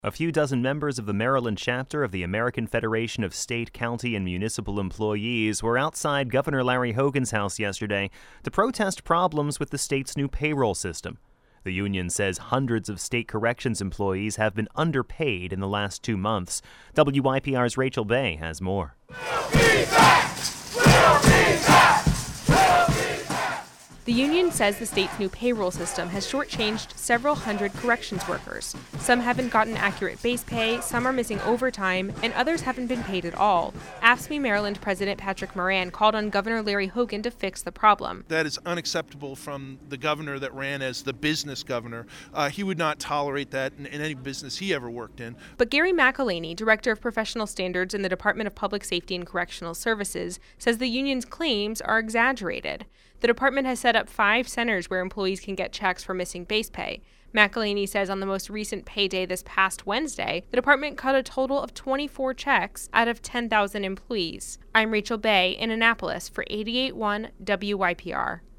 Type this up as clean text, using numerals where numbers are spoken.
A few dozen members of the Maryland chapter of the American Federation of State, County, and Municipal Employees were outside Governor Larry Hogan's house yesterday to protest problems with the state's new payroll system. The union says hundreds of state corrections employees have been underpaid in the last 2 months. WYPR's Rachel Bay has more. The union says the state's new payroll system has shortchanged several hundred corrections workers. Some haven't gotten accurate base pay, some are missing overtime, and others haven't been paid at all. AFSCME Maryland President Patrick Moran called on Governor Larry Hogan to fix the problem. That is unacceptable from the governor that ran as the business governor. He would not tolerate that in any business he ever worked in. But Gary McElhaney, Director of Professional Standards in the Department of Public Safety and Correctional Services, says the union's claims are exaggerated. The department has set up 5 centers where employees can get checks for missing base pay. McElhaney says on the most recent payday this past Wednesday, the department cut a total of 24 checks out of 10,000 employees. I'm Rachel Bay in Annapolis for 88.1 WYPR.